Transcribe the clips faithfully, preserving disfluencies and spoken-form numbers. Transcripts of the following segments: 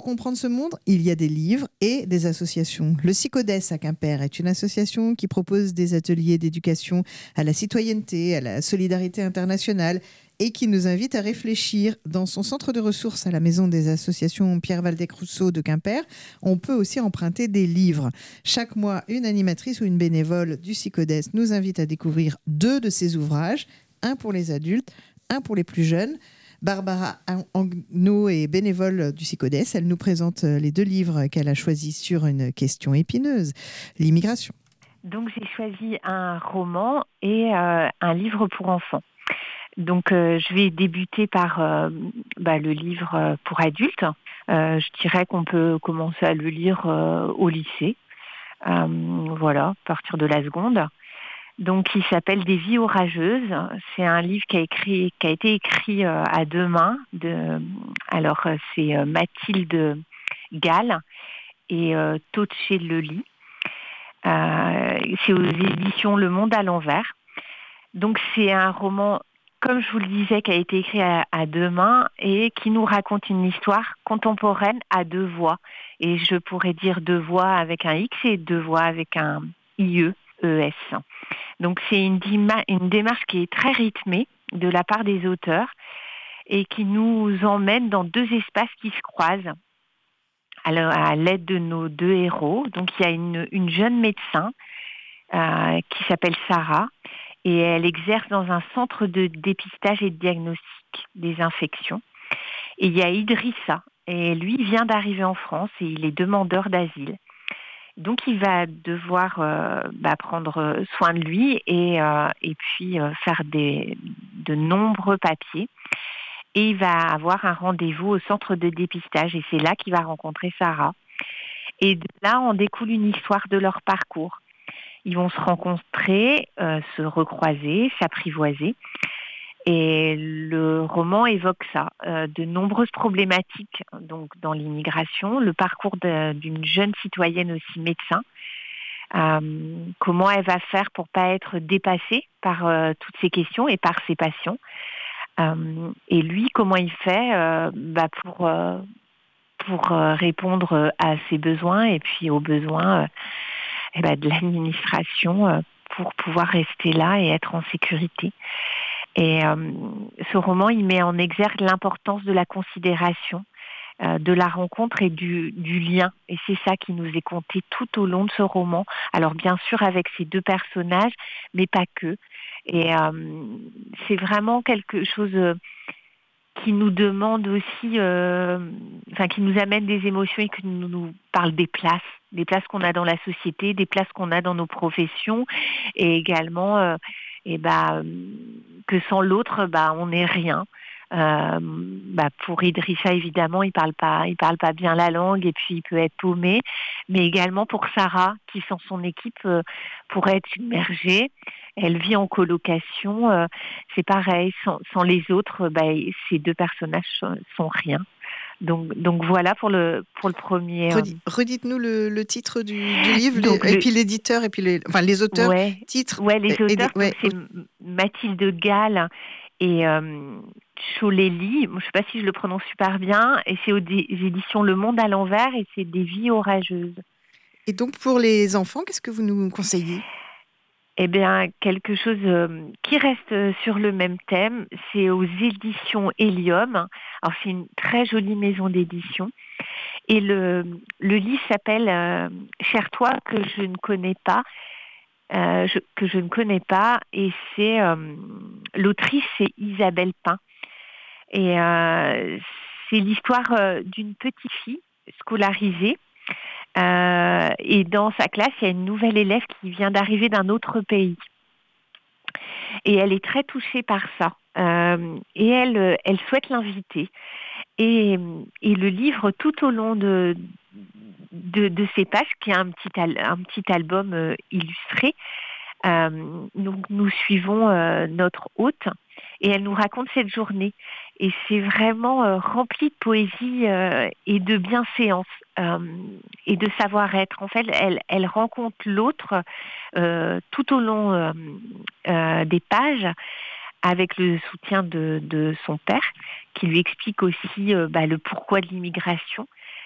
comprendre ce monde, il y a des livres et des associations. Le SICODES à Quimper est une association qui propose des ateliers d'éducation à la citoyenneté, à la solidarité internationale et qui nous invite à réfléchir. Dans son centre de ressources à la Maison des associations Pierre Waldeck-Rousseau de Quimper, on peut aussi emprunter des livres. Chaque mois, une animatrice ou une bénévole du SICODES nous invite à découvrir deux de ses ouvrages, un pour les adultes, un pour les plus jeunes. Barbara Angno est bénévole du SICODES. Elle nous présente les deux livres qu'elle a choisis sur une question épineuse, l'immigration. Donc j'ai choisi un roman et euh, un livre pour enfants. Donc euh, je vais débuter par euh, bah, le livre pour adultes. Euh, je dirais qu'on peut commencer à le lire euh, au lycée. Euh, voilà, à partir de la seconde. Donc, il s'appelle Des vies orageuses. C'est un livre qui a, écrit, qui a été écrit euh, à deux mains. De, alors, euh, c'est euh, Mathilde Gall et euh, Toche Lely. Euh, c'est aux éditions Le Monde à l'envers. Donc, c'est un roman, comme je vous le disais, qui a été écrit à, à deux mains et qui nous raconte une histoire contemporaine à deux voix. Et je pourrais dire deux voix avec un X et deux voix avec un I E, E S. Donc c'est une, dima- une démarche qui est très rythmée de la part des auteurs et qui nous emmène dans deux espaces qui se croisent alors, à l'aide de nos deux héros. Donc il y a une, une jeune médecin euh, qui s'appelle Sarah et elle exerce dans un centre de dépistage et de diagnostic des infections. Et il y a Idrissa et lui vient d'arriver en France et il est demandeur d'asile. Donc, il va devoir euh, bah, prendre soin de lui et, euh, et puis euh, faire des, de nombreux papiers. Et il va avoir un rendez-vous au centre de dépistage et c'est là qu'il va rencontrer Sarah. Et de là, on découle une histoire de leur parcours. Ils vont se rencontrer, euh, se recroiser, s'apprivoiser. Et le roman évoque ça, euh, de nombreuses problématiques donc dans l'immigration, le parcours de, d'une jeune citoyenne aussi médecin, euh, comment elle va faire pour pas être dépassée par euh, toutes ces questions et par ses patients, euh, et lui comment il fait euh, bah, pour euh, pour euh, répondre à ses besoins et puis aux besoins euh, et bah, de l'administration euh, pour pouvoir rester là et être en sécurité. Et euh, ce roman, il met en exergue l'importance de la considération, euh, de la rencontre et du, du lien. Et c'est ça qui nous est conté tout au long de ce roman. Alors bien sûr avec ces deux personnages, mais pas que. Et euh, c'est vraiment quelque chose euh, qui nous demande aussi, euh, enfin qui nous amène des émotions et qui nous, nous parle des places, des places qu'on a dans la société, des places qu'on a dans nos professions, et également, euh, et bah, que sans l'autre, bah, on n'est rien. Euh, bah, pour Idrissa, évidemment, il parle pas, il parle pas bien la langue et puis il peut être paumé, mais également pour Sarah, qui sans son équipe euh, pourrait être submergée. Elle vit en colocation, euh, c'est pareil, sans, sans les autres, bah, ces deux personnages sont, sont rien. Donc, donc voilà pour le pour le premier. Euh... Redites-nous le, le titre du, du livre, donc les, le, et puis l'éditeur, et puis les, enfin les auteurs, ouais, titres. Ouais, les et, auteurs, et, ouais, donc c'est Mathilde Gall et euh, Choleli. Je ne sais pas si je le prononce super bien, et c'est aux dé- éditions Le Monde à l'envers, et c'est Des vies orageuses. Et donc pour les enfants, qu'est-ce que vous nous conseillez ? Eh bien, quelque chose euh, qui reste sur le même thème, c'est aux éditions Hélium. Alors, c'est une très jolie maison d'édition. Et le, le livre s'appelle euh, Cher toi que je ne connais pas, euh, je, que je ne connais pas. Et c'est euh, l'autrice, c'est Isabelle Pain. Et euh, c'est l'histoire euh, d'une petite fille scolarisée. Euh, et dans sa classe, il y a une nouvelle élève qui vient d'arriver d'un autre pays. Et elle est très touchée par ça. Euh, et elle, elle souhaite l'inviter. Et, et le livre, tout au long de, de, de ces pages, qui est un petit, al- un petit album euh, illustré, euh, nous, nous suivons euh, notre hôte et elle nous raconte cette journée. Et c'est vraiment euh, rempli de poésie euh, et de bienséance euh, et de savoir-être. En fait, elle, elle rencontre l'autre euh, tout au long euh, euh, des pages avec le soutien de, de son père qui lui explique aussi euh, bah, le pourquoi de l'immigration.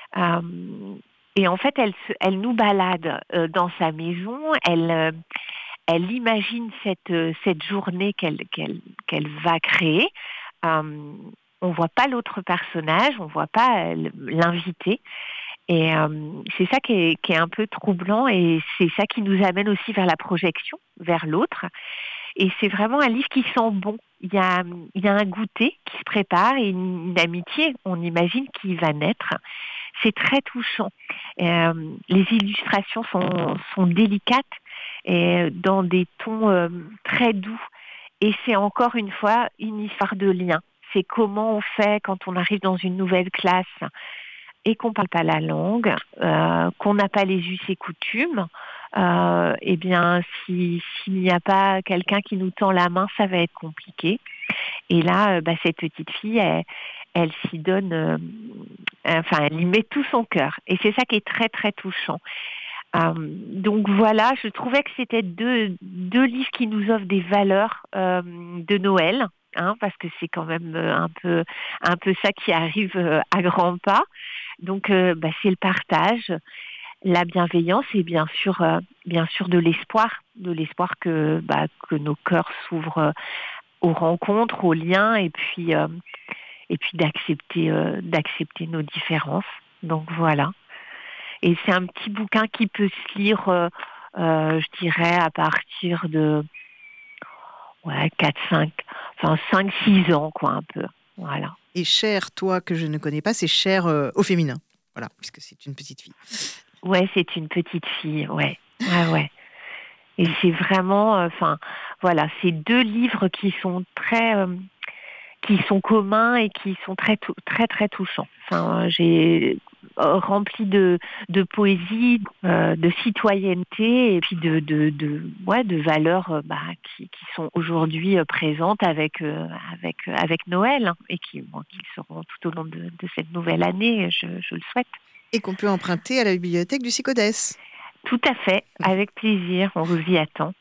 Euh, et en fait, elle, se- elle nous balade euh, dans sa maison, elle, euh, elle imagine cette, euh, cette journée qu'elle, qu'elle, qu'elle va créer. Euh, on voit pas l'autre personnage, on voit pas euh, l'invité. Et euh, c'est ça qui est, qui est un peu troublant et c'est ça qui nous amène aussi vers la projection, vers l'autre. Et c'est vraiment un livre qui sent bon. Il y a, il y a un goûter qui se prépare et une, une amitié, on imagine, qui va naître. C'est très touchant. Euh, les illustrations sont, sont délicates et dans des tons euh, très doux. Et c'est encore une fois une histoire de lien. C'est comment on fait quand on arrive dans une nouvelle classe et qu'on ne parle pas la langue, euh, qu'on n'a pas les us et coutumes. Euh, eh bien, si, s'il n'y a pas quelqu'un qui nous tend la main, ça va être compliqué. Et là, euh, bah, cette petite fille, elle, elle s'y donne, euh, enfin, elle y met tout son cœur. Et c'est ça qui est très, très touchant. Euh, donc voilà, je trouvais que c'était deux, deux livres qui nous offrent des valeurs euh, de Noël, hein, parce que c'est quand même euh, un peu, un peu ça qui arrive euh, à grands pas. Donc, euh, bah, c'est le partage, la bienveillance et bien sûr, euh, bien sûr de l'espoir, de l'espoir que, bah, que nos cœurs s'ouvrent euh, aux rencontres, aux liens et puis, euh, et puis d'accepter, euh, d'accepter nos différences. Donc voilà. Et c'est un petit bouquin qui peut se lire, euh, euh, je dirais, à partir de ouais, quatre, cinq, enfin cinq, six ans, quoi, un peu. Voilà. Et cher, toi que je ne connais pas, c'est cher euh, au féminin. Voilà, puisque c'est une petite fille. Ouais, c'est une petite fille, ouais. Ouais, ouais. Et c'est vraiment, enfin, euh, voilà, c'est deux livres qui sont très, euh, qui sont communs et qui sont très, tou- très, très touchants. Enfin, euh, j'ai euh, rempli de, de poésie, euh, de citoyenneté et puis de, de, de, ouais, de valeurs euh, bah, qui, qui sont aujourd'hui euh, présentes avec, euh, avec, euh, avec Noël hein, et qui, bon, qui seront tout au long de, de cette nouvelle année, je, je le souhaite. Et qu'on peut emprunter à la bibliothèque du Sycodes. Tout à fait, avec plaisir, on vous y attend.